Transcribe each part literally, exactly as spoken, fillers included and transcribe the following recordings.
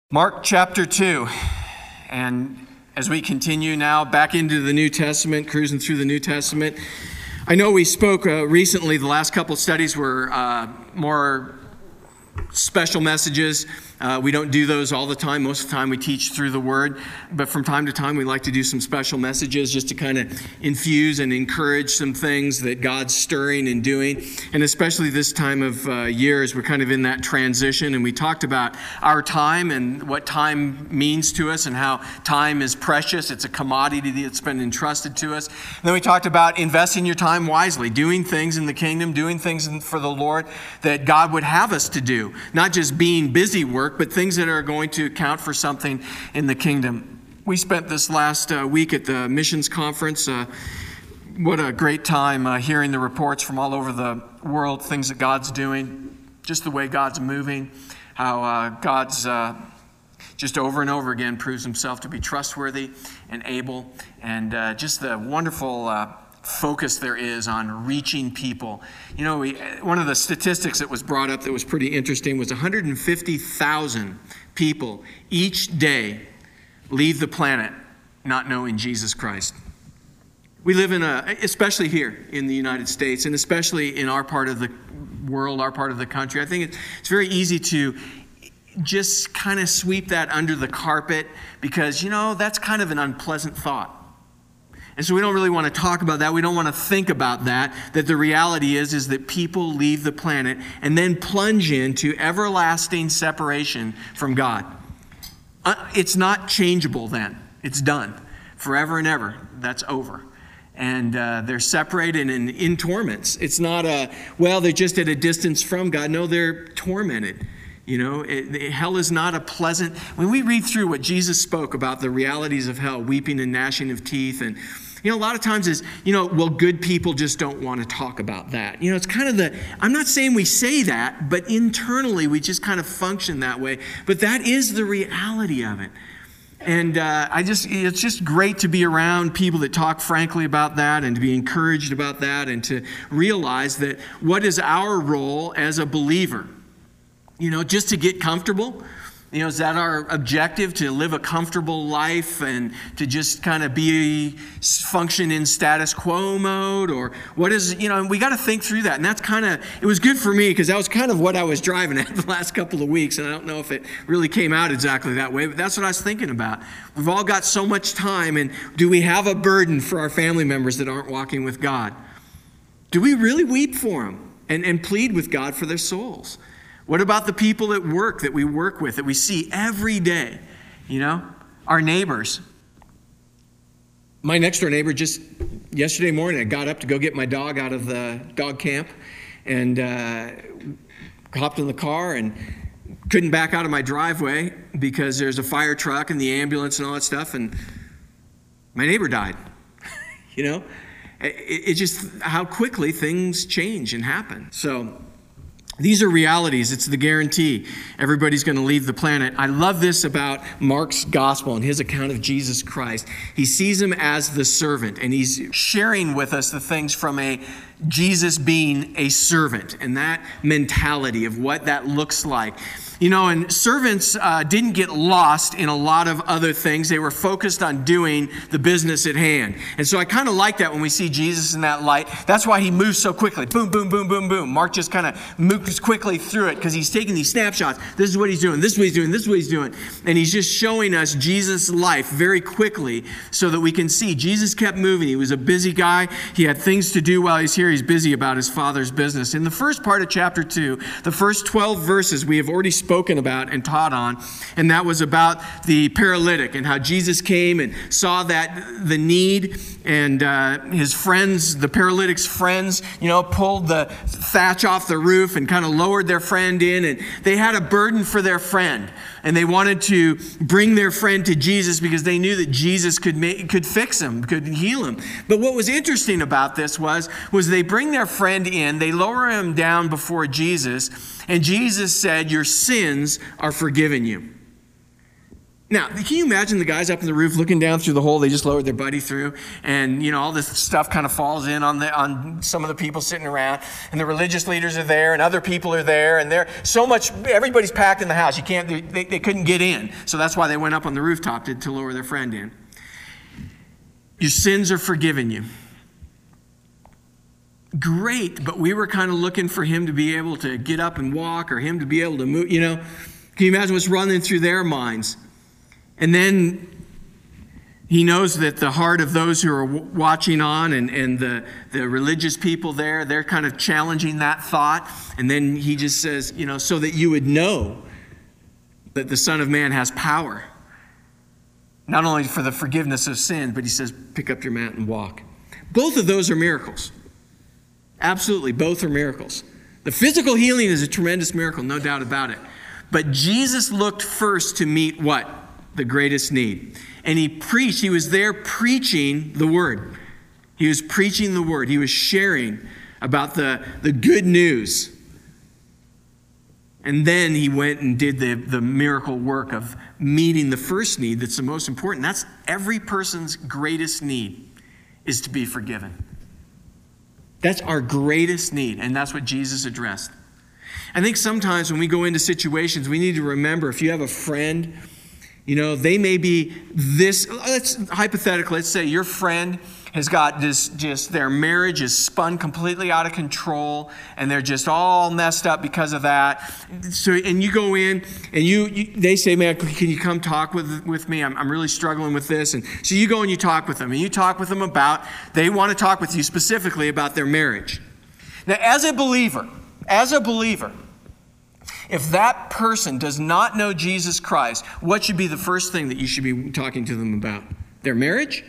Mark chapter two, and as we continue now back into the New Testament, cruising through the New Testament, I know we spoke uh, recently, the last couple studies were uh, more special messages. Uh, we don't do those all the time. Most of the time we teach through the Word, but from time to time we like to do some special messages just to kind of infuse and encourage some things that God's stirring and doing. And especially this time of uh, year as we're kind of in that transition, and we talked about our time and what time means to us and how time is precious. It's a commodity that's been entrusted to us. And then we talked about investing your time wisely, doing things in the kingdom, doing things for the Lord that God would have us to do. Not just being busy work, but things that are going to count for something in the kingdom. We spent this last uh, week at the missions conference. Uh, what a great time uh, hearing the reports from all over the world, things that God's doing, just the way God's moving, how uh, God's uh, just over and over again proves himself to be trustworthy and able, and uh, just the wonderful uh, focus there is on reaching people. You know, we, one of the statistics that was brought up that was pretty interesting was one hundred fifty thousand people each day leave the planet not knowing Jesus Christ. We live in a, especially here in the United States, and especially in our part of the world, our part of the country, I think it's, it's very easy to just kind of sweep that under the carpet because, you know, that's kind of an unpleasant thought. And so we don't really want to talk about that. We don't want to think about that, that the reality is, is that people leave the planet and then plunge into everlasting separation from God. Uh, it's not changeable then. It's done. Forever and ever. That's over. And uh, they're separated and in torments. It's not a, well, they're just at a distance from God. No, they're tormented. You know, it, it, hell is not a pleasant... When we read through what Jesus spoke about the realities of hell, weeping and gnashing of teeth, and, you know, a lot of times is, you know, well, good people just don't want to talk about that. You know, it's kind of the... I'm not saying we say that, but internally we just kind of function that way. But that is the reality of it. And uh, I just, it's just great to be around people that talk frankly about that and to be encouraged about that and to realize that what is our role as a believer? You know, just to get comfortable? You know, is that our objective, to live a comfortable life and to just kind of be, function in status quo mode? Or what is, you know, we got to think through that. And that's kind of, it was good for me because that was kind of what I was driving at the last couple of weeks. And I don't know if it really came out exactly that way, but that's what I was thinking about. We've all got so much time, and do we have a burden for our family members that aren't walking with God? Do we really weep for them and, and plead with God for their souls? What about the people at work that we work with, that we see every day? You know, our neighbors. My next door neighbor, just yesterday morning, I got up to go get my dog out of the dog camp and uh, hopped in the car and couldn't back out of my driveway because there's a fire truck and the ambulance and all that stuff. And my neighbor died. You know, it's it just how quickly things change and happen. So these are realities. It's the guarantee. Everybody's going to leave the planet. I love this about Mark's gospel and his account of Jesus Christ. He sees him as the servant, and he's sharing with us the things from a Jesus being a servant and that mentality of what that looks like. You know, and servants uh, didn't get lost in a lot of other things. They were focused on doing the business at hand. And so I kind of like that when we see Jesus in that light. That's why he moves so quickly. Boom, boom, boom, boom, boom. Mark just kind of moves quickly through it because he's taking these snapshots. This is what he's doing. This is what he's doing. This is what he's doing. And he's just showing us Jesus' life very quickly so that we can see. Jesus kept moving. He was a busy guy. He had things to do while he's here. He's busy about his Father's business. In the first part of chapter two, the first twelve verses we have already spoken about and taught on, and that was about the paralytic and how Jesus came and saw that the need, and uh, his friends, the paralytic's friends, you know, pulled the thatch off the roof and kind of lowered their friend in, and they had a burden for their friend, and they wanted to bring their friend to Jesus because they knew that Jesus could make, could fix him, could heal him. But what was interesting about this was, was they bring their friend in, they lower him down before Jesus, and Jesus said, "Your sins are forgiven you." Now, can you imagine the guys up on the roof looking down through the hole they just lowered their buddy through, and you know all this stuff kind of falls in on the on some of the people sitting around, and the religious leaders are there, and other people are there, and they're so much. Everybody's packed in the house. You can't. They, they couldn't get in, so that's why they went up on the rooftop to, to lower their friend in. Your sins are forgiven you. Great, but we were kind of looking for him to be able to get up and walk, or him to be able to move. You know, can you imagine what's running through their minds? And then he knows that the heart of those who are watching on and, and the, the religious people there, they're kind of challenging that thought. And then he just says, you know, so that you would know that the Son of Man has power. Not only for the forgiveness of sin, but he says, pick up your mat and walk. Both of those are miracles. Absolutely, both are miracles. The physical healing is a tremendous miracle, no doubt about it. But Jesus looked first to meet what? The greatest need. And he preached, he was there preaching the word. He was preaching the word. He was sharing about the, the good news. And then he went and did the, the miracle work of meeting the first need that's the most important. That's every person's greatest need, is to be forgiven. That's our greatest need, and that's what Jesus addressed. I think sometimes when we go into situations, we need to remember, if you have a friend, you know, they may be this, let's hypothetically, let's say your friend has got this, just their marriage is spun completely out of control and they're just all messed up because of that. So, and you go in and you, you they say, man, can you come talk with, with me? I'm, I'm really struggling with this. And so you go and you talk with them and you talk with them about, they want to talk with you specifically about their marriage. Now, as a believer, as a believer, if that person does not know Jesus Christ, what should be the first thing that you should be talking to them about? Their marriage?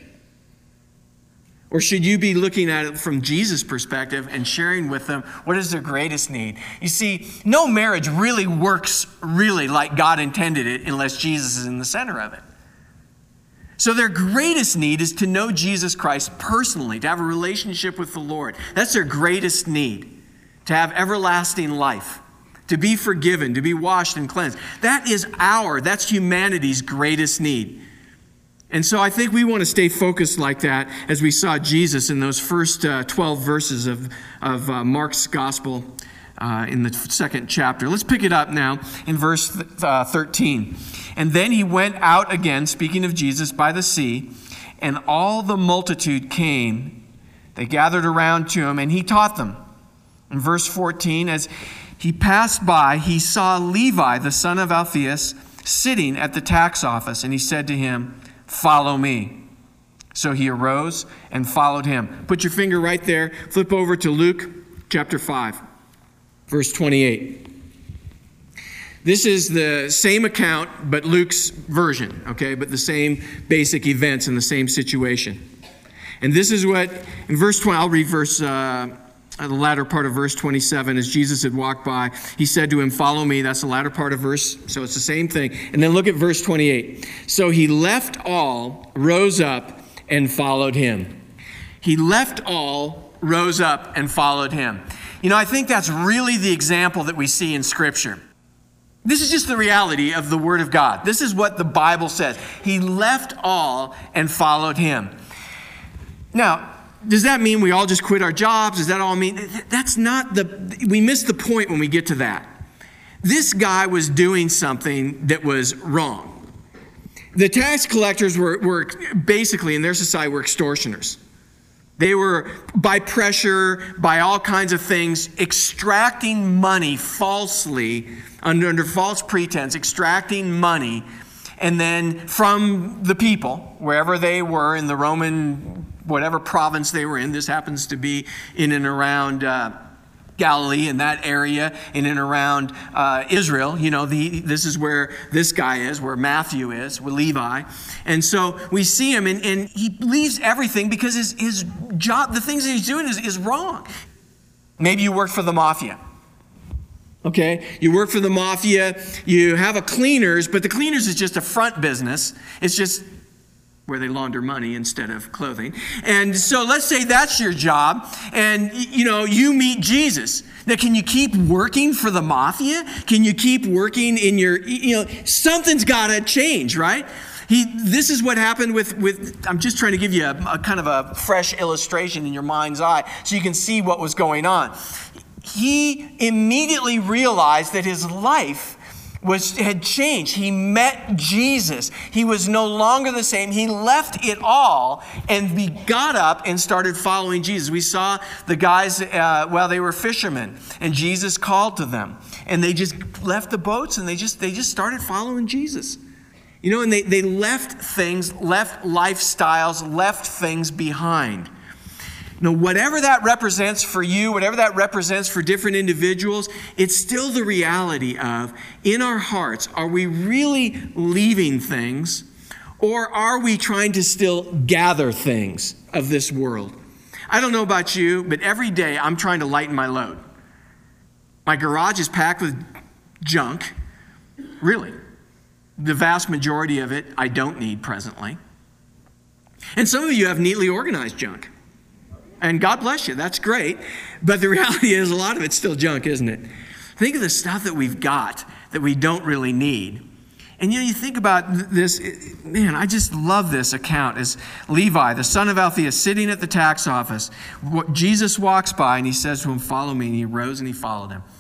Or should you be looking at it from Jesus' perspective and sharing with them what is their greatest need? You see, no marriage really works really like God intended it unless Jesus is in the center of it. So their greatest need is to know Jesus Christ personally, to have a relationship with the Lord. That's their greatest need, to have everlasting life, to be forgiven, to be washed and cleansed. That is our, that's humanity's greatest need. And so I think we want to stay focused like that as we saw Jesus in those first uh, twelve verses of, of uh, Mark's gospel uh, in the second chapter. Let's pick it up now in verse uh, thirteen. And then he went out again, speaking of Jesus, by the sea, and all the multitude came. They gathered around to him, and he taught them. In verse fourteen, as he passed by, he saw Levi, the son of Alphaeus, sitting at the tax office, and he said to him, "Follow me." So he arose and followed him. Put your finger right there. Flip over to Luke chapter five, verse twenty-eight. This is the same account, but Luke's version, okay? But the same basic events in the same situation. And this is what, in verse twenty, I'll read verse, uh, the latter part of verse twenty-seven. As Jesus had walked by, he said to him, "Follow me." That's the latter part of verse, so it's the same thing. And then look at verse twenty-eight. So he left all, rose up, and followed him. He left all, rose up, and followed him. You know, I think that's really the example that we see in Scripture. This is just the reality of the Word of God. This is what the Bible says. He left all and followed him. Now, does that mean we all just quit our jobs? Does that all mean? That's not the, we miss the point when we get to that. This guy was doing something that was wrong. The tax collectors were, were basically, in their society, were extortioners. They were, by pressure, by all kinds of things, extracting money falsely, under, under false pretense, extracting money, and then from the people, wherever they were in the Roman, whatever province they were in. This happens to be in and around uh, Galilee, in that area, in and around uh, Israel. You know, the, this is where this guy is, where Matthew is, where Levi. And so we see him, and, and he leaves everything because his, his job, the things that he's doing is, is wrong. Maybe you work for the mafia. Okay, you work for the mafia, you have a cleaners, but the cleaners is just a front business. It's just where they launder money instead of clothing. And so let's say that's your job, and you know, you meet Jesus. Now, can you keep working for the mafia? Can you keep working in your, you know, something's got to change, right? He, this is what happened with, with, I'm just trying to give you a, a kind of a fresh illustration in your mind's eye so you can see what was going on. He immediately realized that his life was had changed. He met Jesus. He was no longer the same. He left it all and he got up and started following Jesus. We saw the guys, uh, well, they were fishermen, and Jesus called to them. And they just left the boats and they just they just started following Jesus. You know, and they, they left things, left lifestyles, left things behind. Now, whatever that represents for you, whatever that represents for different individuals, it's still the reality of, in our hearts, are we really leaving things, or are we trying to still gather things of this world? I don't know about you, but every day I'm trying to lighten my load. My garage is packed with junk, really. The vast majority of it I don't need presently. And some of you have neatly organized junk. And God bless you, that's great. But the reality is a lot of it's still junk, isn't it? Think of the stuff that we've got that we don't really need. And you know, you think about this, man, I just love this account. As Levi, the son of Alphaeus, sitting at the tax office, Jesus walks by and he says to him, "Follow me." And he rose and he followed him.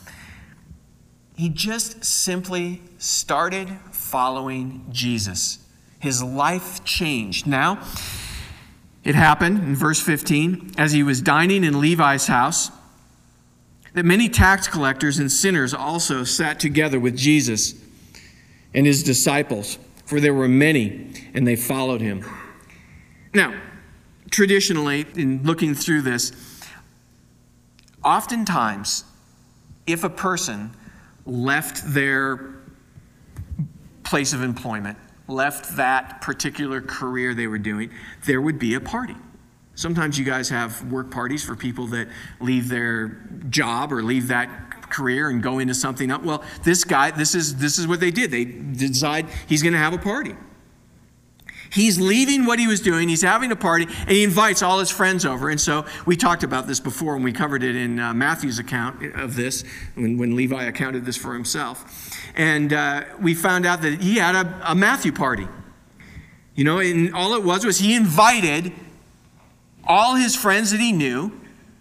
He just simply started following Jesus. His life changed. Now, it happened in verse fifteen, as he was dining in Levi's house, that many tax collectors and sinners also sat together with Jesus and his disciples, for there were many, and they followed him. Now, traditionally, in looking through this, oftentimes, if a person left their place of employment, left that particular career they were doing, there would be a party. Sometimes you guys have work parties for people that leave their job or leave that career and go into something else. Well, this guy, this is this is what they did. They decide he's going to have a party. He's leaving what he was doing. He's having a party, and he invites all his friends over. And so we talked about this before, and we covered it in uh, Matthew's account of this, when, when Levi accounted this for himself. And uh, we found out that he had a, a Matthew party. You know, and all it was was he invited all his friends that he knew.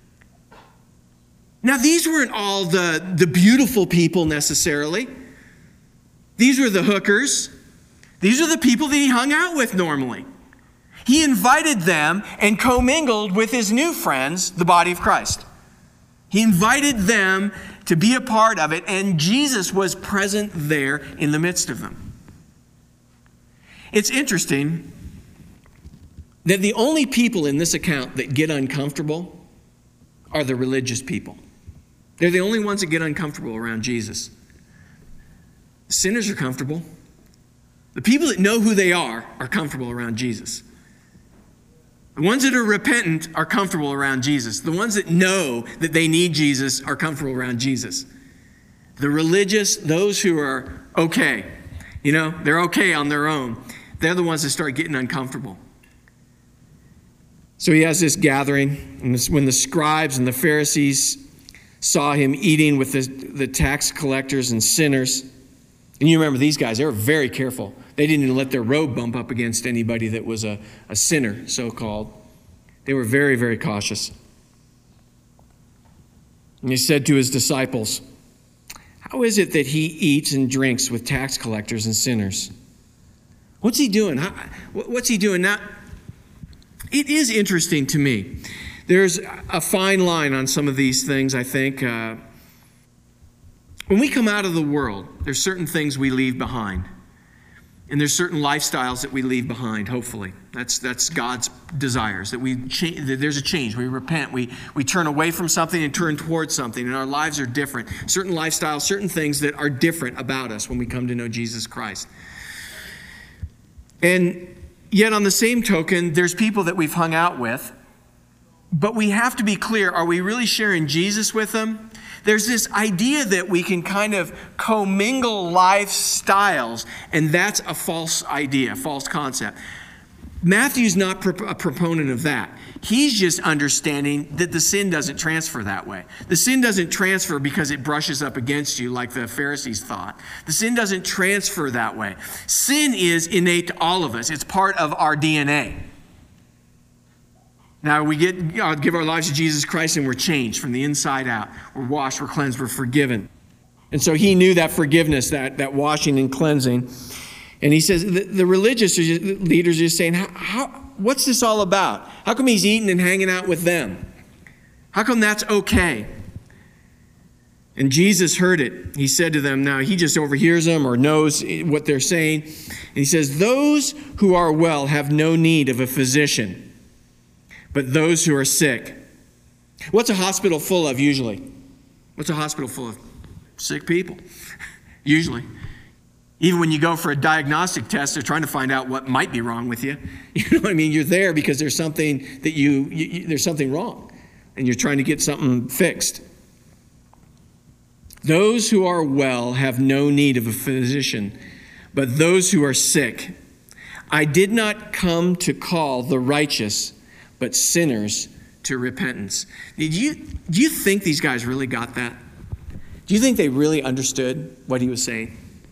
Now, these weren't all the, the beautiful people necessarily. These were the hookers. These are the people that he hung out with normally. He invited them and commingled with his new friends, the body of Christ. He invited them to be a part of it, and Jesus was present there in the midst of them. It's interesting that the only people in this account that get uncomfortable are the religious people. They're the only ones that get uncomfortable around Jesus. Sinners are comfortable. The people that know who they are are comfortable around Jesus. The ones that are repentant are comfortable around Jesus. The ones that know that they need Jesus are comfortable around Jesus. The religious, those who are okay, you know, they're okay on their own, they're the ones that start getting uncomfortable. So he has this gathering, and this, when the scribes and the Pharisees saw him eating with the, the tax collectors and sinners, and you remember these guys, they were very careful. They didn't even let their robe bump up against anybody that was a, a sinner, so-called. They were very, very cautious. And he said to his disciples, "How is it that he eats and drinks with tax collectors and sinners?" What's he doing? How, what's he doing now? It is interesting to me. There's a fine line on some of these things, I think. Uh, when we come out of the world, there's certain things we leave behind. And there's certain lifestyles that we leave behind, hopefully. That's that's God's desires, that we cha- that there's a change. We repent. We, we turn away from something and turn towards something, and our lives are different. Certain lifestyles, certain things that are different about us when we come to know Jesus Christ. And yet on the same token, there's people that we've hung out with, but we have to be clear, are we really sharing Jesus with them? There's this idea that we can kind of commingle lifestyles, and that's a false idea, false concept. Matthew's not a proponent of that. He's just understanding that the sin doesn't transfer that way. The sin doesn't transfer because it brushes up against you like the Pharisees thought. The sin doesn't transfer that way. Sin is innate to all of us. It's part of our D N A. Now we get uh, give our lives to Jesus Christ and we're changed from the inside out. We're washed, we're cleansed, we're forgiven. And so he knew that forgiveness, that, that washing and cleansing. And he says, the, the religious leaders are just saying, how, how, what's this all about? How come he's eating and hanging out with them? How come that's okay? And Jesus heard it. He said to them, now he just overhears them or knows what they're saying. And he says, those who are well have no need of a physician, but those who are sick. What's a hospital full of usually? What's a hospital full of? Sick people, usually. Even when you go for a diagnostic test, they're trying to find out what might be wrong with you. You know what I mean? You're there because there's something that you, you, you there's something wrong, and you're trying to get something fixed. Those who are well have no need of a physician, but those who are sick. I did not come to call the righteous, but sinners to repentance. Did you, do you think these guys really got that? Do you think they really understood what he was saying?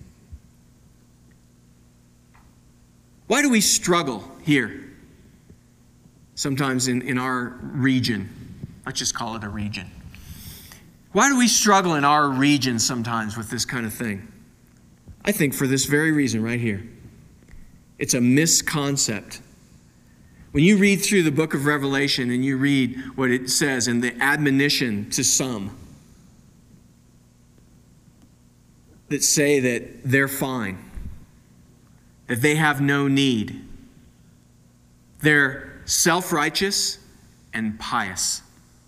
Why do we struggle here? Sometimes in, in our region. Let's just call it a region. Why do we struggle in our region sometimes with this kind of thing? I think for this very reason right here. It's a misconcept. When you read through the book of Revelation and you read what it says and the admonition to some that say that they're fine, that they have no need. They're self-righteous and pious.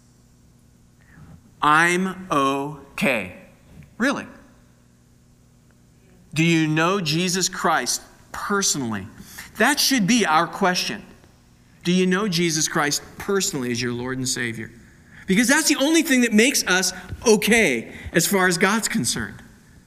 I'm okay. Really? Do you know Jesus Christ personally? That should be our question. Do you know Jesus Christ personally as your Lord and Savior? Because that's the only thing that makes us okay as far as God's concerned.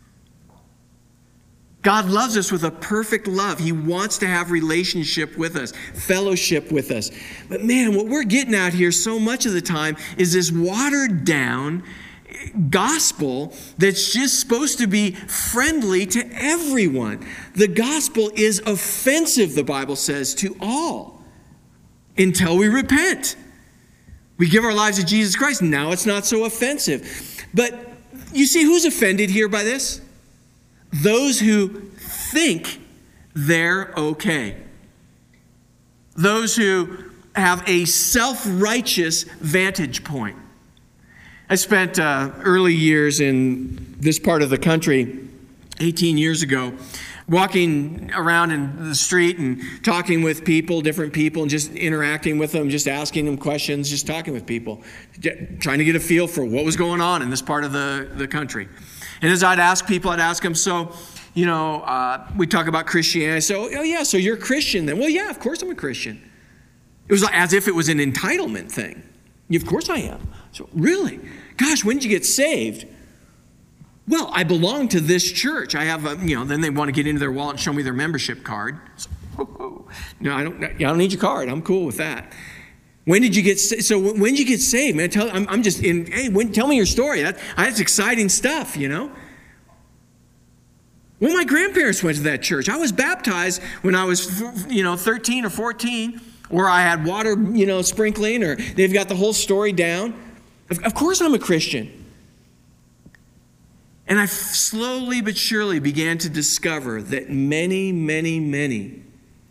God loves us with a perfect love. He wants to have relationship with us, fellowship with us. But man, what we're getting out here so much of the time is this watered down gospel that's just supposed to be friendly to everyone. The gospel is offensive, the Bible says, to all until we repent. We give our lives to Jesus Christ. Now it's not so offensive. But you see who's offended here by this? Those who think they're okay. Those who have a self-righteous vantage point. I spent uh, early years in this part of the country eighteen years ago, walking around in the street and talking with people, different people, and just interacting with them, just asking them questions, just talking with people, trying to get a feel for what was going on in this part of the, the country. And as I'd ask people, I'd ask them, so, you know, uh, we talk about Christianity. So, oh yeah, so you're a Christian then. Well, yeah, of course I'm a Christian. It was like, as if it was an entitlement thing. Of course I am. So, really? Gosh, when did you get saved? Well, I belong to this church. I have a, you know, then they want to get into their wallet and show me their membership card. So, oh, no, I don't, I don't need your card. I'm cool with that. When did you get saved? So when did you get saved, man? Tell, I'm, I'm just in, hey, when, tell me your story. That, that's exciting stuff, you know? Well, my grandparents went to that church. I was baptized when I was, you know, thirteen or fourteen, or I had water, you know, sprinkling, or they've got the whole story down. Of, of course I'm a Christian. And I slowly but surely began to discover that many, many, many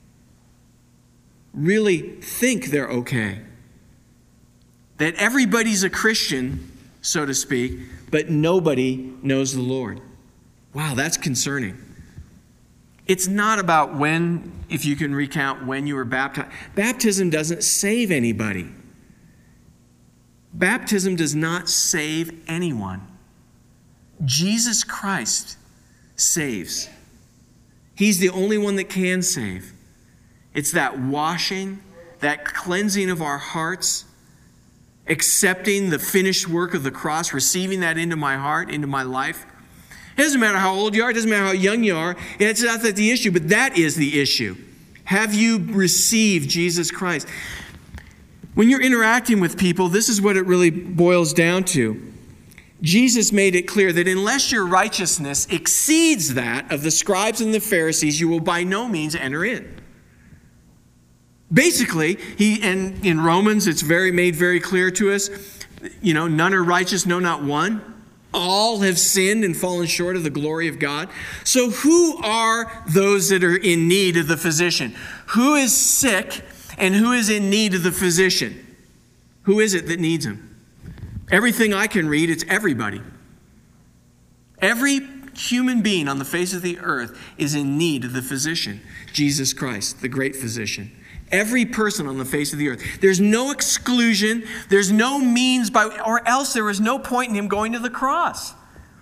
really think they're okay. That everybody's a Christian, so to speak, but nobody knows the Lord. Wow, that's concerning. It's not about when, if you can recount when you were baptized. Baptism doesn't save anybody. Baptism does not save anyone. Jesus Christ saves. He's the only one that can save. It's that washing, that cleansing of our hearts, accepting the finished work of the cross, receiving that into my heart, into my life. It doesn't matter how old you are. It doesn't matter how young you are. It's not that the issue, but that is the issue. Have you received Jesus Christ? When you're interacting with people, this is what it really boils down to. Jesus made it clear that unless your righteousness exceeds that of the scribes and the Pharisees, you will by no means enter in. Basically, he and in Romans, it's very made very clear to us, you know, none are righteous, no, not one. All have sinned and fallen short of the glory of God. So who are those that are in need of the physician? Who is sick and who is in need of the physician? Who is it that needs him? Everything I can read, it's everybody. Every human being on the face of the earth is in need of the physician, Jesus Christ, the great physician. Every person on the face of the earth. There's no exclusion. There's no means by, or else there was no point in him going to the cross.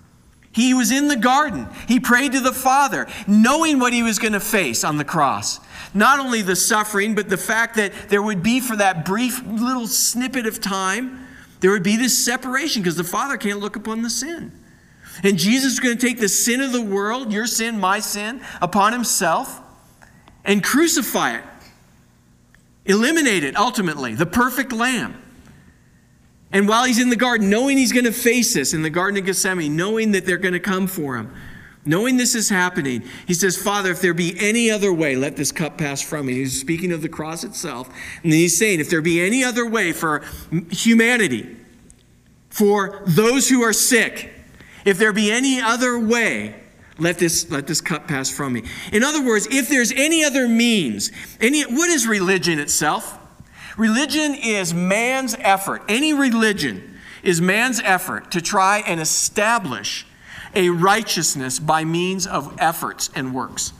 He was in the garden. He prayed to the Father, knowing what he was going to face on the cross. Not only the suffering, but the fact that there would be, for that brief little snippet of time, there would be this separation because the Father can't look upon the sin. And Jesus is going to take the sin of the world, your sin, my sin, upon himself and crucify it. Eliminate it, ultimately, the perfect lamb. And while he's in the garden, knowing he's going to face this in the Garden of Gethsemane, knowing that they're going to come for him, knowing this is happening, he says, Father, if there be any other way, let this cup pass from me. He's speaking of the cross itself. And then he's saying, if there be any other way for humanity, for those who are sick, if there be any other way, Let this, let this cup pass from me. In other words, if there's any other means, any, what is religion itself? Religion is man's effort. Any religion is man's effort to try and establish a righteousness by means of efforts and works.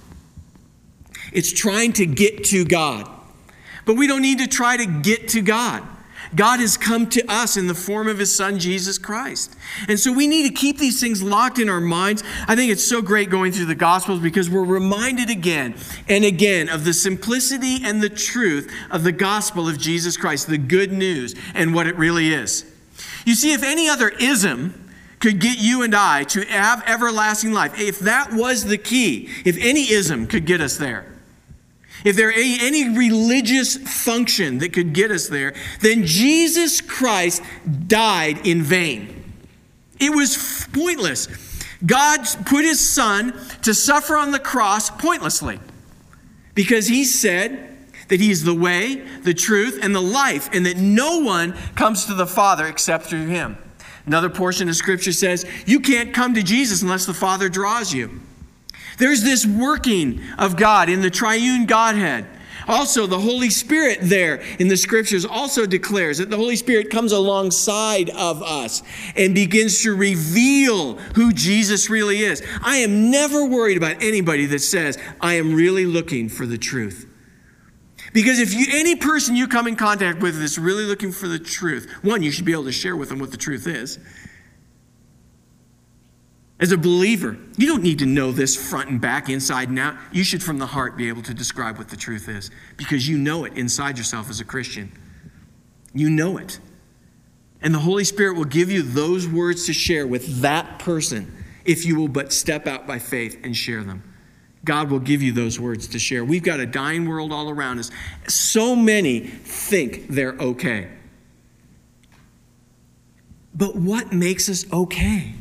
It's trying to get to God. But we don't need to try to get to God. God has come to us in the form of his Son, Jesus Christ. And so we need to keep these things locked in our minds. I think it's so great going through the Gospels because we're reminded again and again of the simplicity and the truth of the gospel of Jesus Christ, the good news and what it really is. You see, if any other ism could get you and I to have everlasting life, if that was the key, if any ism could get us there, if there any religious function that could get us there, then Jesus Christ died in vain. It was pointless. God put his Son to suffer on the cross pointlessly because he said that he is the way, the truth, and the life, and that no one comes to the Father except through him. Another portion of Scripture says, you can't come to Jesus unless the Father draws you. There's this working of God in the triune Godhead. Also, the Holy Spirit there in the Scriptures also declares that the Holy Spirit comes alongside of us and begins to reveal who Jesus really is. I am never worried about anybody that says, I am really looking for the truth. Because if you, any person you come in contact with that's really looking for the truth, one, you should be able to share with them what the truth is. As a believer, you don't need to know this front and back, inside and out. You should from the heart be able to describe what the truth is because you know it inside yourself as a Christian. You know it. And the Holy Spirit will give you those words to share with that person if you will but step out by faith and share them. God will give you those words to share. We've got a dying world all around us. So many think they're okay. But what makes us okay?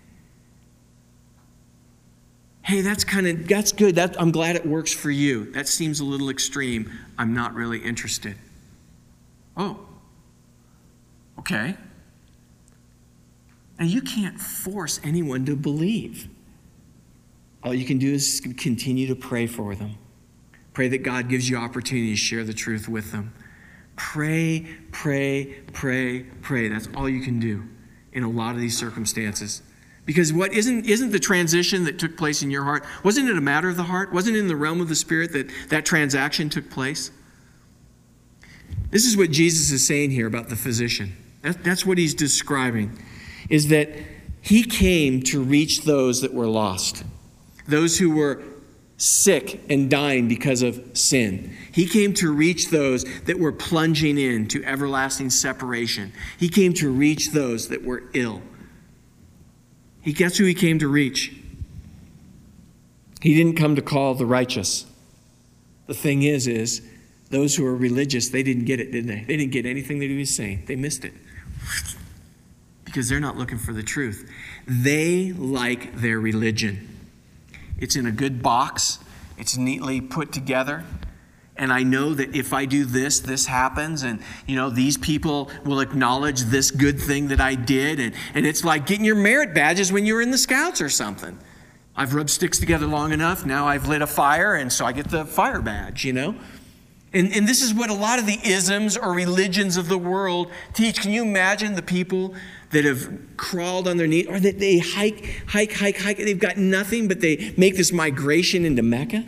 Hey, that's kind of, that's good. That, I'm glad it works for you. That seems a little extreme. I'm not really interested. Oh, okay. Now, you can't force anyone to believe. All you can do is continue to pray for them. Pray that God gives you opportunity to share the truth with them. Pray, pray, pray, pray. That's all you can do in a lot of these circumstances. Because what isn't isn't the transition that took place in your heart, wasn't it a matter of the heart? Wasn't it in the realm of the Spirit that that transaction took place? This is what Jesus is saying here about the physician. That, that's what he's describing, is that he came to reach those that were lost, those who were sick and dying because of sin. He came to reach those that were plunging into everlasting separation. He came to reach those that were ill. He gets who he came to reach. He didn't come to call the righteous. The thing is, is those who are religious, they didn't get it, didn't they? They didn't get anything that he was saying. They missed it. Because they're not looking for the truth. They like their religion. It's in a good box. It's neatly put together. And I know that if I do this, this happens. And, you know, these people will acknowledge this good thing that I did. And, and it's like getting your merit badges when you were in the Scouts or something. I've rubbed sticks together long enough. Now I've lit a fire, and so I get the fire badge, you know. And, and this is what a lot of the isms or religions of the world teach. Can you imagine the people that have crawled on their knees, or that they hike, hike, hike, hike, and they've got nothing, but they make this migration into Mecca?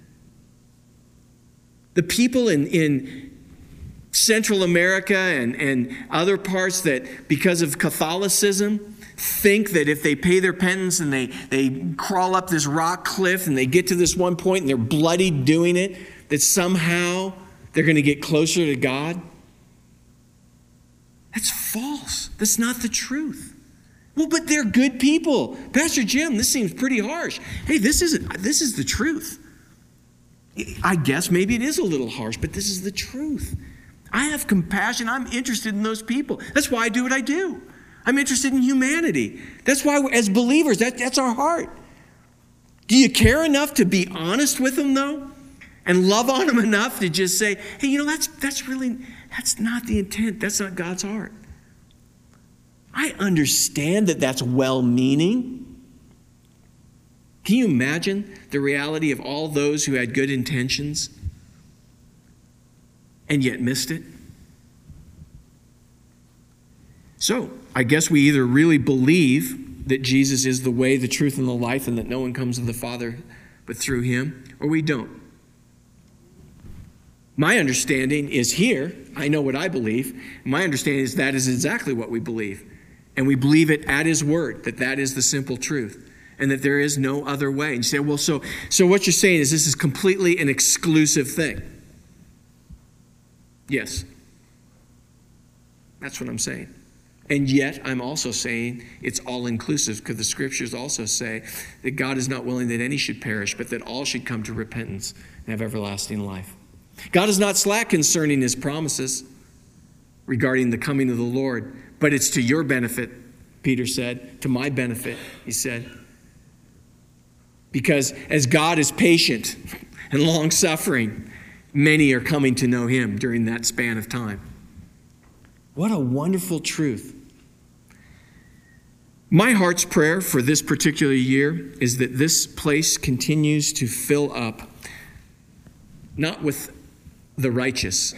The people in, in Central America and, and other parts that, because of Catholicism, think that if they pay their penance and they, they crawl up this rock cliff and they get to this one point and they're bloody doing it, that somehow they're going to get closer to God. That's false. That's not the truth. Well, but they're good people. Pastor Jim, this seems pretty harsh. Hey, this isn't, this is the truth. I guess maybe it is a little harsh, but this is the truth. I have compassion. I'm interested in those people. That's why I do what I do. I'm interested in humanity. That's why, as believers, that, that's our heart. Do you care enough to be honest with them, though? And love on them enough to just say, hey, you know, that's that's really, that's not the intent. That's not God's heart. I understand that that's well-meaning. Can you imagine the reality of all those who had good intentions and yet missed it? So, I guess we either really believe that Jesus is the way, the truth, and the life, and that no one comes to the Father but through him, or we don't. My understanding is here. I know what I believe. My understanding is that is exactly what we believe. And we believe it at his word, that that is the simple truth. And that there is no other way. And you say, well, so, so what you're saying is this is completely an exclusive thing. Yes. That's what I'm saying. And yet, I'm also saying it's all-inclusive, because the scriptures also say that God is not willing that any should perish, but that all should come to repentance and have everlasting life. God is not slack concerning his promises regarding the coming of the Lord, but it's to your benefit, Peter said, to my benefit, he said. Because as God is patient and long-suffering, many are coming to know him during that span of time. What a wonderful truth. My heart's prayer for this particular year is that this place continues to fill up, not with the righteous,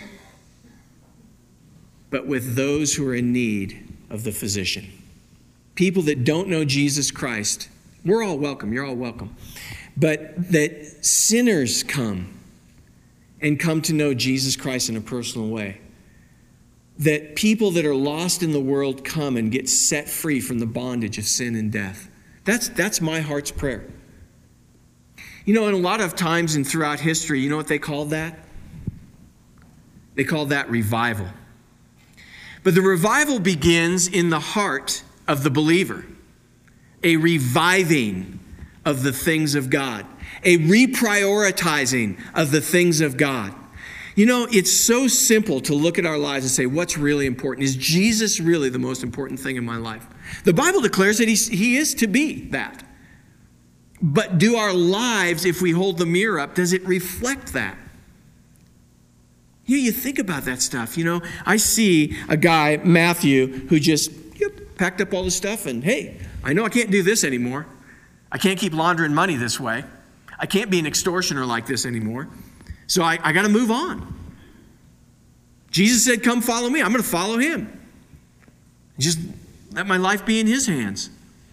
but with those who are in need of the physician. People that don't know Jesus Christ. We're all welcome. You're all welcome. But that sinners come and come to know Jesus Christ in a personal way. That people that are lost in the world come and get set free from the bondage of sin and death. That's, that's my heart's prayer. You know, and a lot of times and throughout history, you know what they called that? They called that revival. But the revival begins in the heart of the believer. A reviving of the things of God. A reprioritizing of the things of God. You know, it's so simple to look at our lives and say, what's really important? Is Jesus really the most important thing in my life? The Bible declares that he's, he is to be that. But do our lives, if we hold the mirror up, does it reflect that? You, you think about that stuff. You know, I see a guy, Matthew, who just yep, packed up all the stuff and, hey, I know I can't do this anymore. I can't keep laundering money this way. I can't be an extortioner like this anymore. So I, I got to move on. Jesus said, come follow me. I'm going to follow him. Just let my life be in his hands.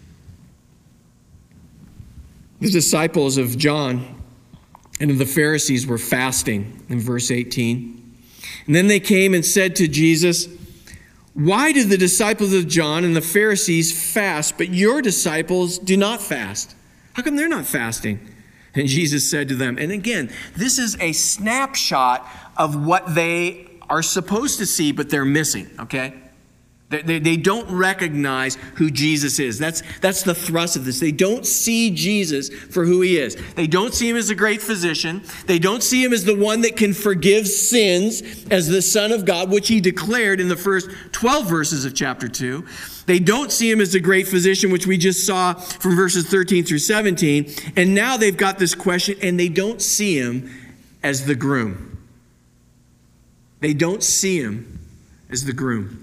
The disciples of John and of the Pharisees were fasting in verse eighteen. And then they came and said to Jesus, why do the disciples of John and the Pharisees fast, but your disciples do not fast? How come they're not fasting? And Jesus said to them, and again, this is a snapshot of what they are supposed to see, but they're missing, okay? They, they, they don't recognize who Jesus is. That's, that's the thrust of this. They don't see Jesus for who he is. They don't see him as a great physician. They don't see him as the one that can forgive sins, as the Son of God, which he declared in the first twelve verses of chapter two. They don't see him as a great physician, which we just saw from verses thirteen through seventeen. And now they've got this question, and they don't see him as the groom. They don't see him as the groom.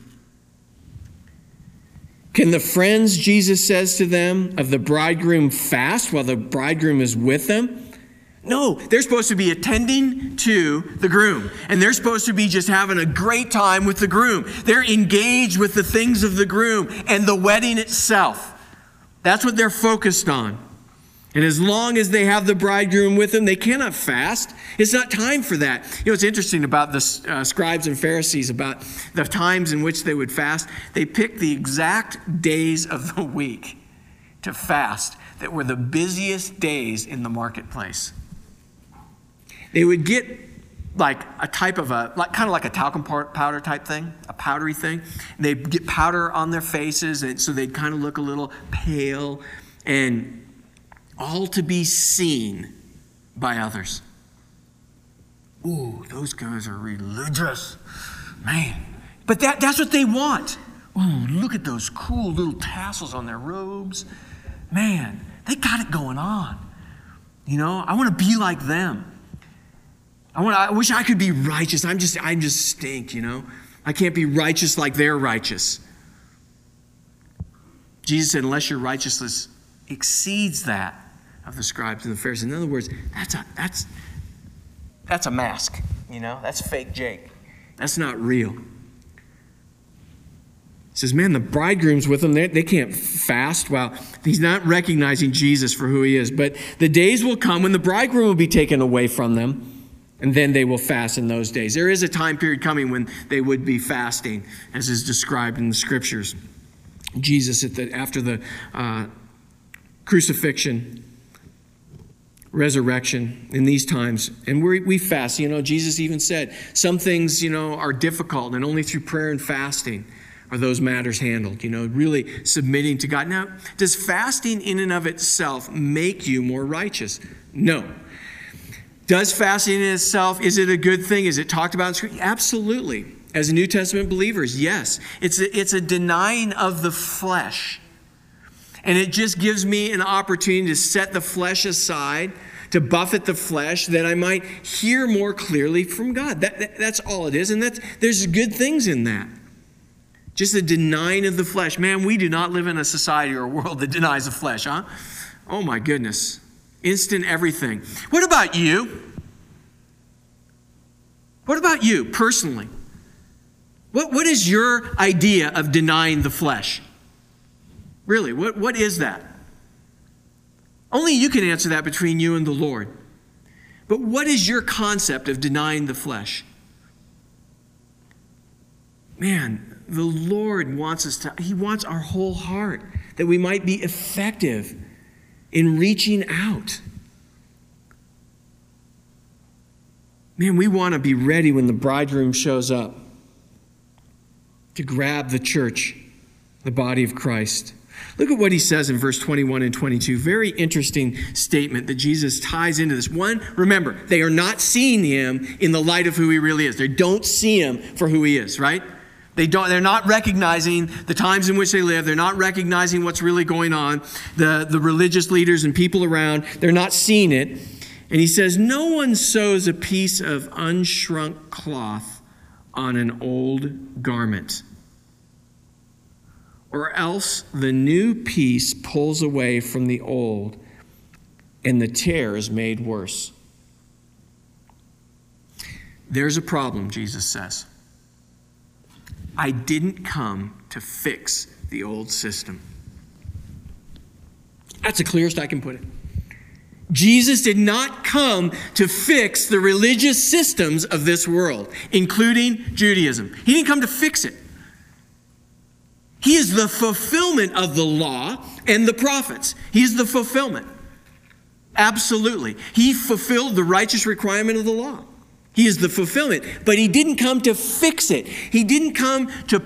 Can the friends, Jesus says to them, of the bridegroom fast while the bridegroom is with them? No, they're supposed to be attending to the groom. And they're supposed to be just having a great time with the groom. They're engaged with the things of the groom and the wedding itself. That's what they're focused on. And as long as they have the bridegroom with them, they cannot fast. It's not time for that. You know, what's interesting about the uh, scribes and Pharisees, about the times in which they would fast. They picked the exact days of the week to fast that were the busiest days in the marketplace. They would get like a type of a, like kind of like a talcum powder type thing, a powdery thing. They'd get powder on their faces, and so they'd kind of look a little pale, and all to be seen by others. Ooh, those guys are religious. Man. But that, that's what they want. Ooh, look at those cool little tassels on their robes. Man, they got it going on. You know, I want to be like them. I want. I wish I could be righteous. I'm just, I just stink, you know. I can't be righteous like they're righteous. Jesus said, unless your righteousness exceeds that of the scribes and the Pharisees. In other words, that's a that's that's a mask, you know? That's fake Jake. That's not real. He says, man, the bridegroom's with them. They, they can't fast. Well, he's not recognizing Jesus for who he is. But the days will come when the bridegroom will be taken away from them, and then they will fast in those days. There is a time period coming when they would be fasting, as is described in the scriptures. Jesus, at the, after the uh, crucifixion, resurrection, in these times, and we we fast. You know, Jesus even said some things, you know, are difficult, and only through prayer and fasting are those matters handled. You know, really submitting to God. Now, does fasting in and of itself make you more righteous? No. Does fasting in itself, is it a good thing? Is it talked about in Scripture? Absolutely. As New Testament believers, yes. It's a, it's a denying of the flesh. And it just gives me an opportunity to set the flesh aside, to buffet the flesh, that I might hear more clearly from God. That, that, that's all it is. And that's, there's good things in that. Just a denying of the flesh. Man, we do not live in a society or a world that denies the flesh, huh? Oh my goodness. Instant everything. What about you? What about you personally? What, what is your idea of denying the flesh? Really, what, what is that? Only you can answer that between you and the Lord. But what is your concept of denying the flesh? Man, the Lord wants us to, He wants our whole heart, that we might be effective in reaching out. Man, we want to be ready when the bridegroom shows up to grab the church, the body of Christ. Look at what he says in verse twenty-one and twenty-two. Very interesting statement that Jesus ties into this. One, remember, they are not seeing him in the light of who he really is. They don't see him for who he is, right? They don't, they're not recognizing the times in which they live. They're not recognizing what's really going on. The, the religious leaders and people around, they're not seeing it. And he says, no one sews a piece of unshrunk cloth on an old garment, or else the new piece pulls away from the old, and the tear is made worse. There's a problem, Jesus says. I didn't come to fix the old system. That's the clearest I can put it. Jesus did not come to fix the religious systems of this world, including Judaism. He didn't come to fix it. He is the fulfillment of the law and the prophets. He's the fulfillment. Absolutely. He fulfilled the righteous requirement of the law. He is the fulfillment. But he didn't come to fix it. He didn't come to put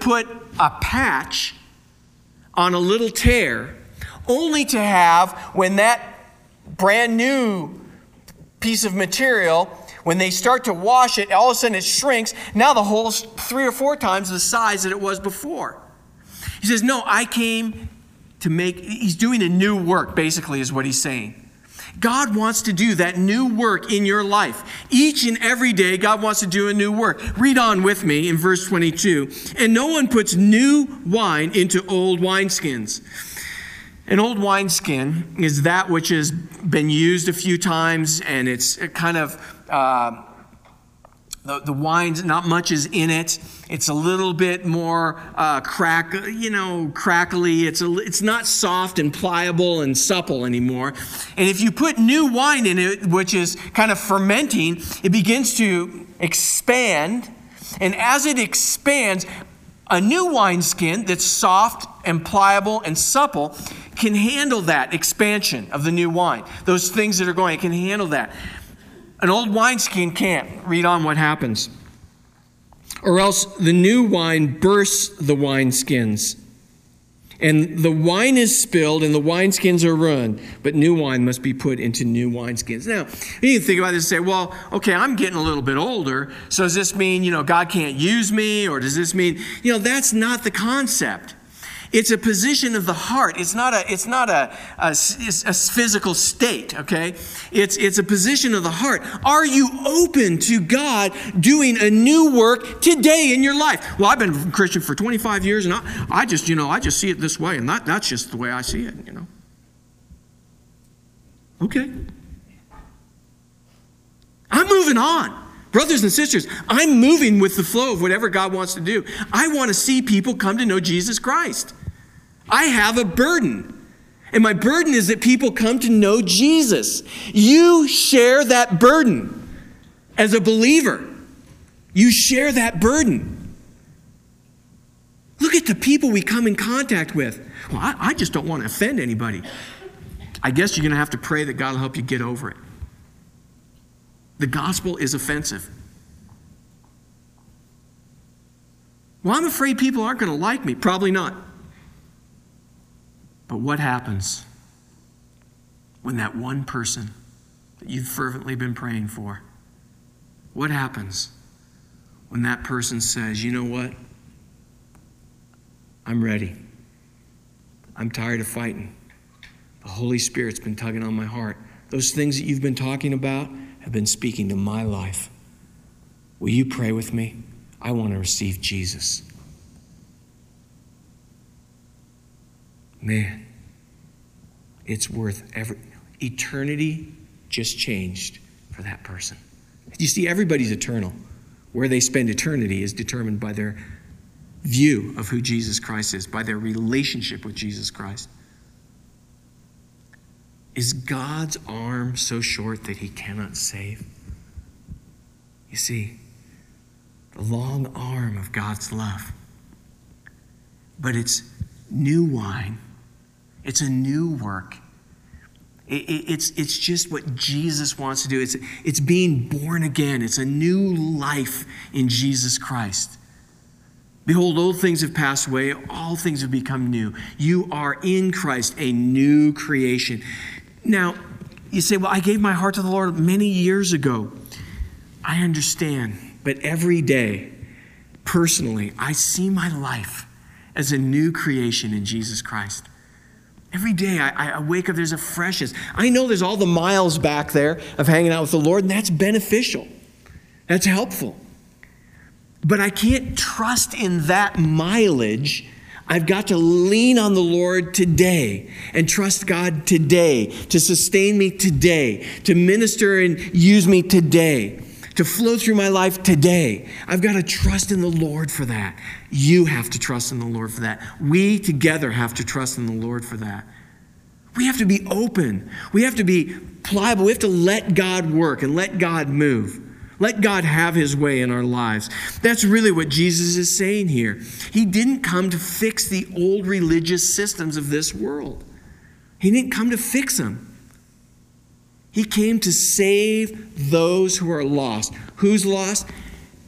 a patch on a little tear, only to have, when that brand new piece of material, when they start to wash it, all of a sudden it shrinks. Now the hole's three or four times the size that it was before. He says, no, I came to make, he's doing a new work, basically, is what he's saying. God wants to do that new work in your life. Each and every day, God wants to do a new work. Read on with me in verse twenty-two. And no one puts new wine into old wineskins. An old wineskin is that which has been used a few times, and it's kind of, uh, the, the wine's not much is in it. It's a little bit more uh, crack, you know, crackly. It's a, it's not soft and pliable and supple anymore. And if you put new wine in it, which is kind of fermenting, it begins to expand. And as it expands, a new wineskin that's soft and pliable and supple can handle that expansion of the new wine. Those things that are going, it can handle that. An old wineskin can't. Read on what happens. Or else the new wine bursts the wineskins, and the wine is spilled, and the wineskins are ruined. But new wine must be put into new wineskins. Now, you can think about this and say, well, okay, I'm getting a little bit older, so does this mean, you know, God can't use me? Or does this mean, you know, that's not the concept. It's a position of the heart. It's not a, it's not a, a, a physical state, okay? It's, it's a position of the heart. Are you open to God doing a new work today in your life? Well, I've been a Christian for twenty-five years, and I, I just, you know, I just see it this way, and that, that's just the way I see it, you know? Okay. I'm moving on. Brothers and sisters, I'm moving with the flow of whatever God wants to do. I want to see people come to know Jesus Christ. I have a burden. And my burden is that people come to know Jesus. You share that burden as a believer. You share that burden. Look at the people we come in contact with. Well, I, I just don't want to offend anybody. I guess you're going to have to pray that God will help you get over it. The gospel is offensive. Well, I'm afraid people aren't going to like me. Probably not. But what happens when that one person that you've fervently been praying for, what happens when that person says, you know what? I'm ready. I'm tired of fighting. The Holy Spirit's been tugging on my heart. Those things that you've been talking about have been speaking to my life. Will you pray with me? I want to receive Jesus. Man, it's worth every... Eternity just changed for that person. You see, everybody's eternal. Where they spend eternity is determined by their view of who Jesus Christ is, by their relationship with Jesus Christ. Is God's arm so short that he cannot save? You see, the long arm of God's love. But it's new wine. It's a new work. It, it, it's, it's just what Jesus wants to do. It's, it's being born again. It's a new life in Jesus Christ. Behold, old things have passed away. All things have become new. You are in Christ, a new creation. Now, you say, well, I gave my heart to the Lord many years ago. I understand. But every day, personally, I see my life as a new creation in Jesus Christ. Every day I, I wake up, there's a freshness. I know there's all the miles back there of hanging out with the Lord, and that's beneficial. That's helpful. But I can't trust in that mileage. I've got to lean on the Lord today and trust God today to sustain me today, to minister and use me today, to flow through my life today. I've got to trust in the Lord for that. You have to trust in the Lord for that. We together have to trust in the Lord for that. We have to be open. We have to be pliable. We have to let God work and let God move. Let God have his way in our lives. That's really what Jesus is saying here. He didn't come to fix the old religious systems of this world. He didn't come to fix them. He came to save those who are lost. Who's lost?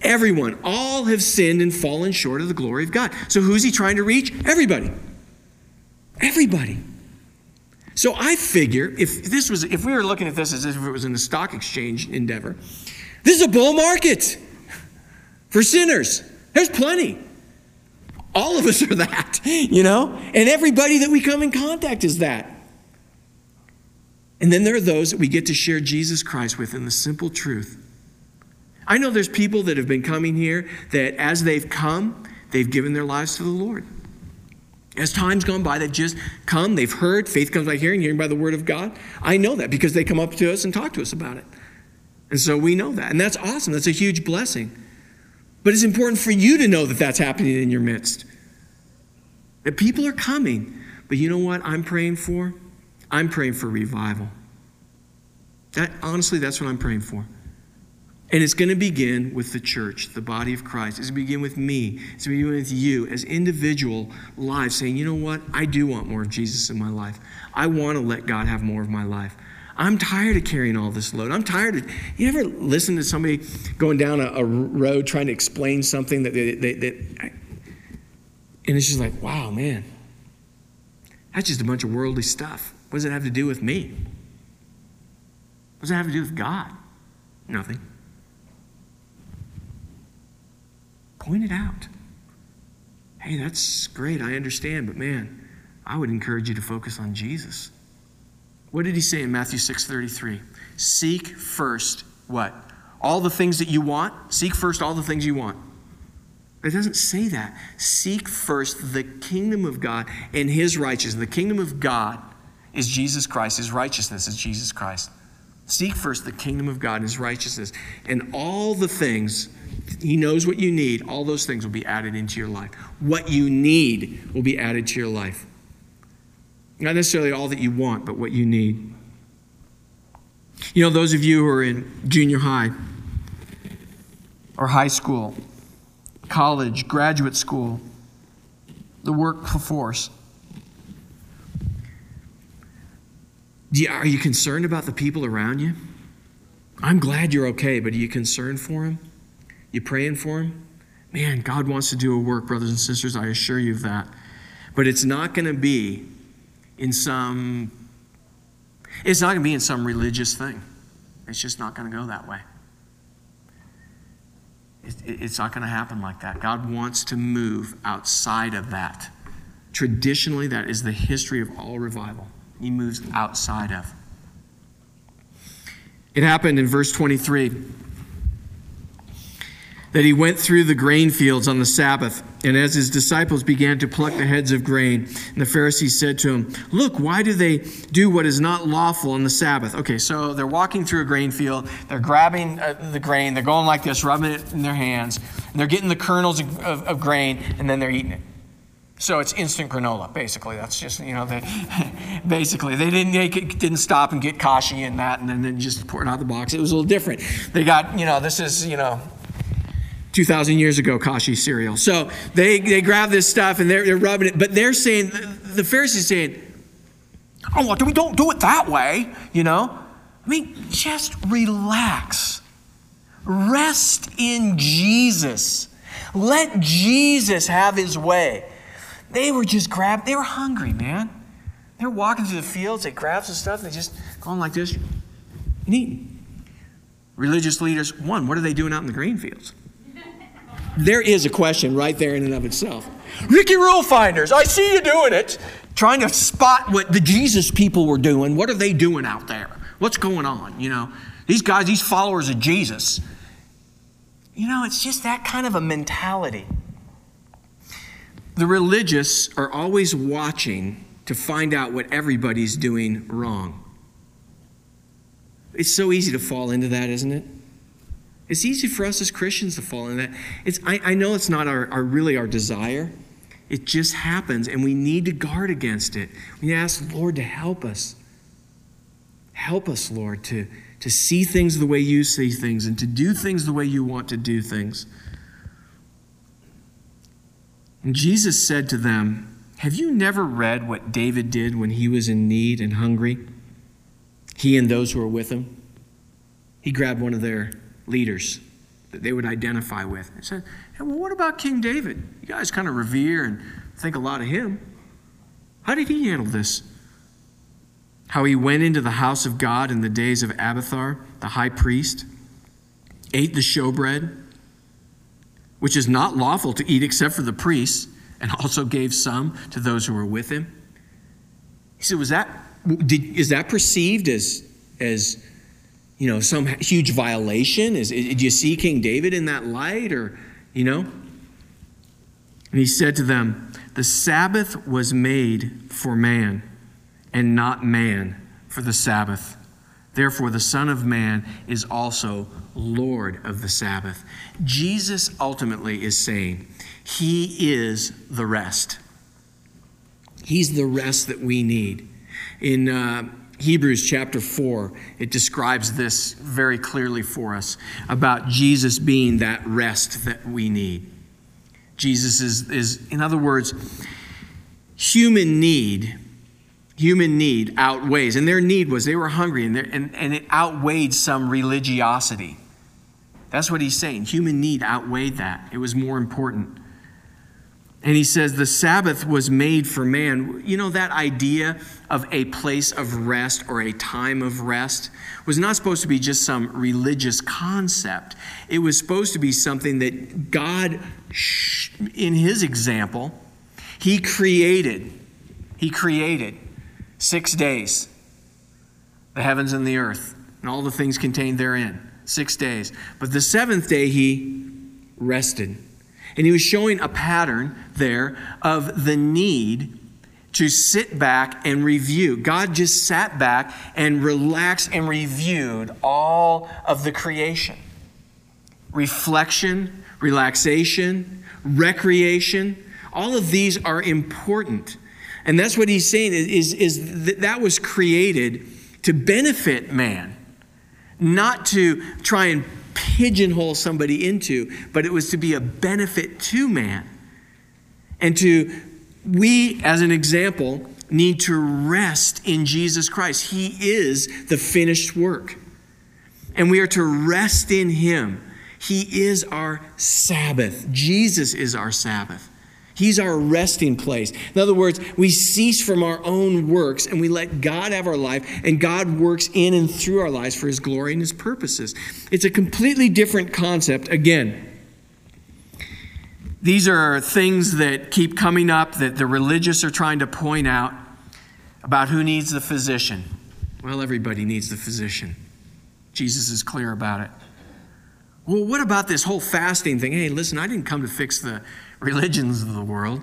Everyone, all have sinned and fallen short of the glory of God. So who's he trying to reach? Everybody. Everybody. So I figure if this was, if we were looking at this as if it was in a stock exchange endeavor, this is a bull market for sinners. There's plenty. All of us are that, you know? And everybody that we come in contact is that. And then there are those that we get to share Jesus Christ with in the simple truth. I know there's people that have been coming here that as they've come, they've given their lives to the Lord. As time's gone by, they've just come, they've heard. Faith comes by hearing, hearing by the word of God. I know that because they come up to us and talk to us about it. And so we know that. And that's awesome. That's a huge blessing. But it's important for you to know that that's happening in your midst. That people are coming. But you know what I'm praying for? I'm praying for revival. That, honestly, that's what I'm praying for. And it's going to begin with the church, the body of Christ. It's going to begin with me. It's going to begin with you as individual lives saying, you know what? I do want more of Jesus in my life. I want to let God have more of my life. I'm tired of carrying all this load. I'm tired of, you ever listen to somebody going down a, a road trying to explain something that, they, they, that, and it's just like, wow, man, that's just a bunch of worldly stuff. What does it have to do with me? What does it have to do with God? Nothing. Point it out. Hey, that's great. I understand. But man, I would encourage you to focus on Jesus. What did he say in Matthew six thirty-three? Seek first what? All the things that you want. Seek first all the things you want. It doesn't say that. Seek first the kingdom of God and his righteousness. The kingdom of God is Jesus Christ. His righteousness is Jesus Christ. Seek first the kingdom of God and his righteousness. And all the things, he knows what you need. All those things will be added into your life. What you need will be added to your life. Not necessarily all that you want, but what you need. You know, those of you who are in junior high or high school, college, graduate school, the workforce, do you, are you concerned about the people around you? I'm glad you're okay, but are you concerned for them? You praying for them? Man, God wants to do a work, brothers and sisters. I assure you of that. But it's not going to be in some, it's not going to be in some religious thing. It's just not going to go that way. It, it, it's not going to happen like that. God wants to move outside of that. Traditionally, that is the history of all revival. He moves outside of. It happened in verse twenty-three that he went through the grain fields on the Sabbath, and as his disciples began to pluck the heads of grain, and the Pharisees said to him, look, why do they do what is not lawful on the Sabbath? Okay, so they're walking through a grain field, they're grabbing uh, the grain, they're going like this, rubbing it in their hands, and they're getting the kernels of, of, of grain, and then they're eating it. So it's instant granola, basically. That's just, you know, they basically they didn't they didn't stop and get kashi and that, and then, then just pour it out of the box. It was a little different. They got, you know, this is, you know, two thousand years ago, kashi cereal. So they, they grab this stuff and they're, they're rubbing it, but they're saying, the Pharisees saying, oh, well, we don't do it that way, you know? I mean, just relax. Rest in Jesus. Let Jesus have his way. They were just grabbing, they were hungry, man. They were walking through the fields, they grabbed some stuff, they just going like this and eating. Religious leaders, one, what are they doing out in the grain fields? There is a question right there in and of itself. Ricky Rule Finders, I see you doing it. Trying to spot what the Jesus people were doing. What are they doing out there? What's going on? You know, these guys, these followers of Jesus. You know, it's just that kind of a mentality. The religious are always watching to find out what everybody's doing wrong. It's so easy to fall into that, isn't it? It's easy for us as Christians to fall into that. It's, I, I know it's not our, our really our desire. It just happens, and we need to guard against it. We need to ask the Lord to help us. Help us, Lord, to, to see things the way you see things and to do things the way you want to do things. And Jesus said to them, have you never read what David did when he was in need and hungry? He and those who were with him. He grabbed one of their leaders, that they would identify with. They said, hey, well, what about King David? You guys kind of revere and think a lot of him. How did he handle this? How he went into the house of God in the days of Abiathar, the high priest, ate the showbread, which is not lawful to eat except for the priests, and also gave some to those who were with him. He said, was that, did, is that perceived as, as, you know, some huge violation? Is, did you see King David in that light? Or, you know? And he said to them, the Sabbath was made for man, and not man for the Sabbath. Therefore, the Son of Man is also Lord of the Sabbath. Jesus ultimately is saying, he is the rest. He's the rest that we need. In uh, Hebrews chapter four, it describes this very clearly for us about Jesus being that rest that we need. Jesus is, is in other words, human need Human need outweighs, and their need was they were hungry, and, and, and it outweighed some religiosity. That's what he's saying. Human need outweighed that. It was more important. And he says the Sabbath was made for man. You know, that idea of a place of rest or a time of rest was not supposed to be just some religious concept. It was supposed to be something that God, in his example, he created. He created. Six days, the heavens and the earth, and all the things contained therein. Six days. But the seventh day he rested. And he was showing a pattern there of the need to sit back and review. God just sat back and relaxed and reviewed all of the creation. Reflection, relaxation, recreation, all of these are important. And that's what he's saying is, is that that was created to benefit man, not to try and pigeonhole somebody into, but it was to be a benefit to man. And to, we as an example, need to rest in Jesus Christ. He is the finished work. And we are to rest in him. He is our Sabbath. Jesus is our Sabbath. He's our resting place. In other words, we cease from our own works and we let God have our life, and God works in and through our lives for his glory and his purposes. It's a completely different concept. Again, these are things that keep coming up that the religious are trying to point out about who needs the physician. Well, everybody needs the physician. Jesus is clear about it. Well, what about this whole fasting thing? Hey, listen, I didn't come to fix the religions of the world.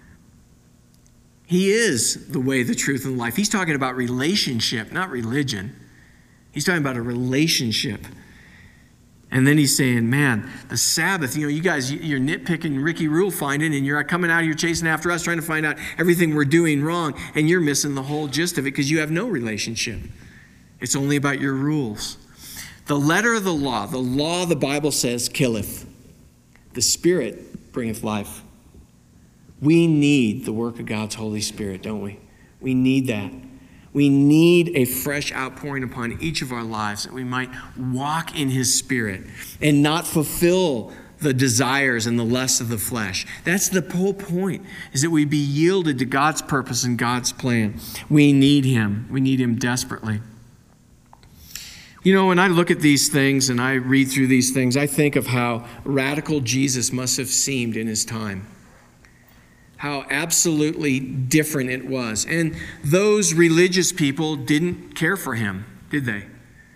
He is the way, the truth, and the life. He's talking about relationship, not religion. He's talking about a relationship. And then he's saying, man, the Sabbath, you know, you guys, you're nitpicking Ricky Rule finding, and you're coming out here chasing after us, trying to find out everything we're doing wrong, and you're missing the whole gist of it because you have no relationship. It's only about your rules. The letter of the law, the law, the Bible says, killeth. The Spirit bringeth life. We need the work of God's Holy Spirit, don't we? We need that. We need a fresh outpouring upon each of our lives that we might walk in his Spirit and not fulfill the desires and the lusts of the flesh. That's the whole point, is that we be yielded to God's purpose and God's plan. We need him. We need him desperately. You know, when I look at these things and I read through these things, I think of how radical Jesus must have seemed in his time. How absolutely different it was. And those religious people didn't care for him, did they?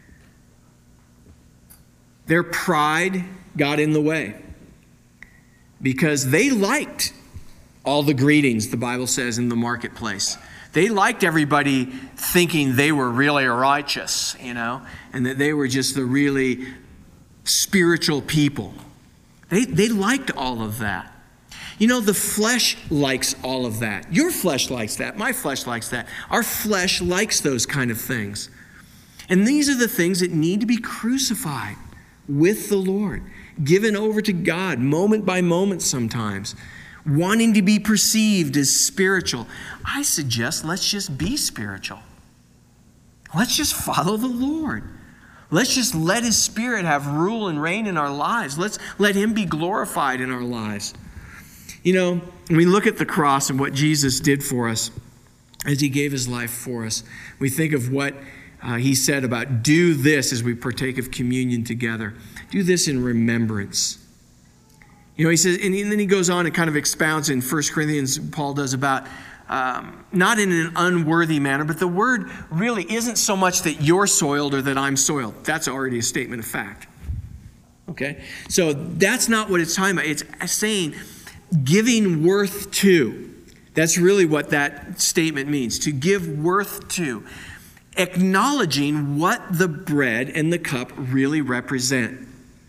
Their pride got in the way because they liked all the greetings, the Bible says, in the marketplace. They liked everybody thinking they were really righteous, you know, and that they were just the really spiritual people. They, they liked all of that. You know, the flesh likes all of that. Your flesh likes that. My flesh likes that. Our flesh likes those kind of things. And these are the things that need to be crucified with the Lord, given over to God moment by moment sometimes, wanting to be perceived as spiritual. I suggest let's just be spiritual. Let's just follow the Lord. Let's just let his Spirit have rule and reign in our lives. Let's let him be glorified in our lives. You know, when we look at the cross and what Jesus did for us as he gave his life for us, we think of what uh, he said about do this as we partake of communion together. Do this in remembrance. You know, he says, and then he goes on and kind of expounds in First Corinthians, Paul does, about um, not in an unworthy manner, but the word really isn't so much that you're soiled or that I'm soiled. That's already a statement of fact. Okay? So that's not what it's talking about. It's saying giving worth to. That's really what that statement means, to give worth to. Acknowledging what the bread and the cup really represent.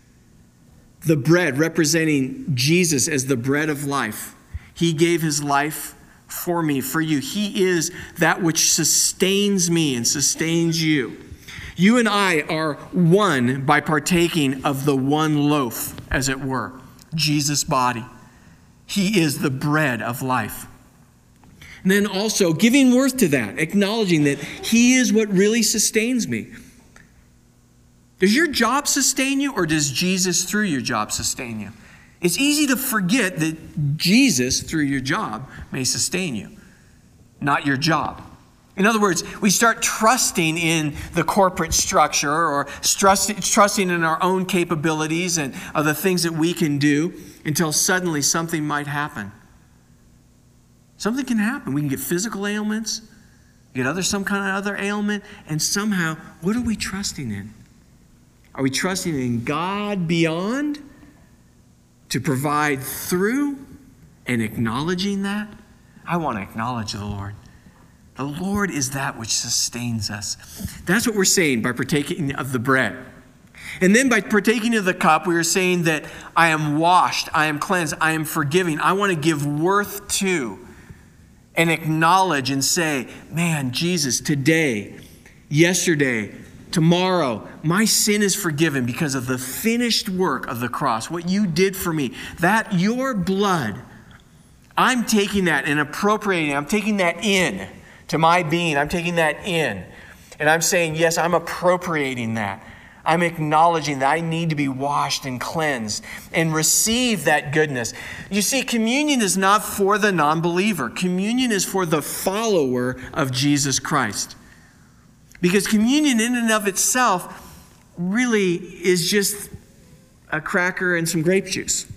The bread representing Jesus as the bread of life. He gave his life for me, for you. He is that which sustains me and sustains you. You and I are one by partaking of the one loaf, as it were, Jesus' body. He is the bread of life. And then also giving worth to that, acknowledging that he is what really sustains me. Does your job sustain you, or does Jesus through your job sustain you? It's easy to forget that Jesus through your job may sustain you, not your job. In other words, we start trusting in the corporate structure or trust, trusting in our own capabilities and of the things that we can do until suddenly something might happen. Something can happen. We can get physical ailments, get other some kind of other ailment, and somehow, what are we trusting in? Are we trusting in God beyond to provide through and acknowledging that? I want to acknowledge the Lord. The Lord is that which sustains us. That's what we're saying by partaking of the bread. And then by partaking of the cup, we are saying that I am washed, I am cleansed, I am forgiving. I want to give worth to and acknowledge and say, man, Jesus, today, yesterday, tomorrow, my sin is forgiven because of the finished work of the cross, what you did for me. That your blood, I'm taking that and appropriating, I'm taking that in to my being. I'm taking that in. And I'm saying, yes, I'm appropriating that. I'm acknowledging that I need to be washed and cleansed and receive that goodness. You see, communion is not for the non-believer. Communion is for the follower of Jesus Christ. Because communion in and of itself really is just a cracker and some grape juice.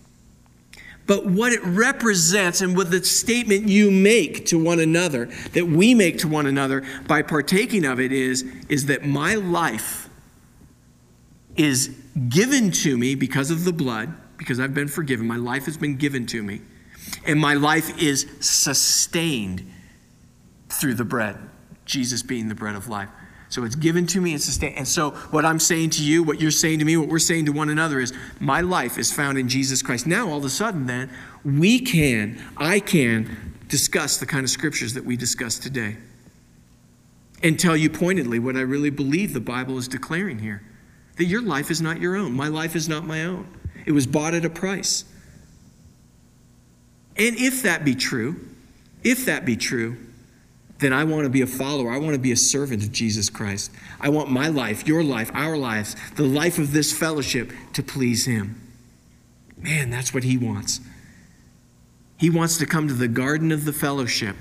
But what it represents and what the statement you make to one another, that we make to one another by partaking of it is, is that my life is given to me because of the blood, because I've been forgiven. My life has been given to me. And my life is sustained through the bread, Jesus being the bread of life. So it's given to me and sustained. And so what I'm saying to you, what you're saying to me, what we're saying to one another is my life is found in Jesus Christ. Now, all of a sudden, then, we can, I can discuss the kind of scriptures that we discussed today and tell you pointedly what I really believe the Bible is declaring here. That your life is not your own. My life is not my own. It was bought at a price. And if that be true, if that be true, then I want to be a follower. I want to be a servant of Jesus Christ. I want my life, your life, our lives, the life of this fellowship to please him. Man, that's what he wants. He wants to come to the garden of the fellowship,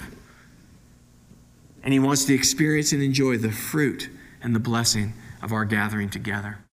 and he wants to experience and enjoy the fruit and the blessing of our gathering together.